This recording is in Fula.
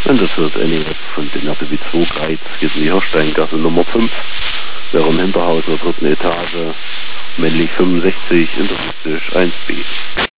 Und das wird eine von den RTW 2 Greiz, geht in die Hirsteingasse Nummer 5, wäre im Hinterhaus in der 3. Etage, männlich 65, interessistisch 1b.